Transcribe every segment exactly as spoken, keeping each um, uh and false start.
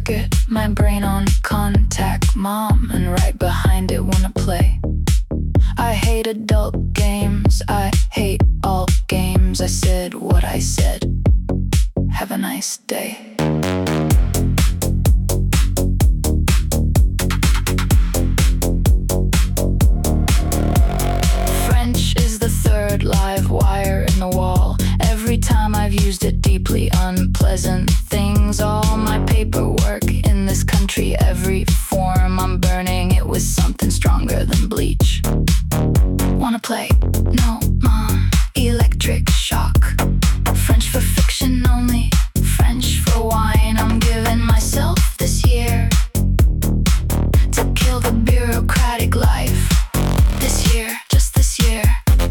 circuit, my brain on contact, mom, and right behind it wanna play. I hate adult games, I hate all games. I said what I said. Have a nice day. French is the third live wire in the wall. Every time I've used it, deeply unpleasant things. All my paperwork in this country, every form I'm burning it with something stronger than bleach. Wanna play? No, mom. Electric shock. French for fiction only, French for wine. I'm giving myself this year to kill the bureaucratic life. This year, just this year.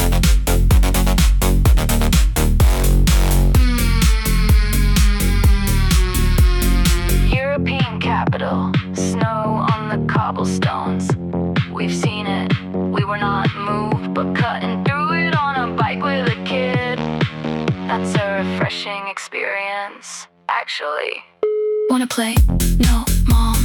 Capital, snow on the cobblestones. We've seen it, we were not moved, but cutting through it on a bike with a kid. That's a refreshing experience, actually. Wanna play? No, mom.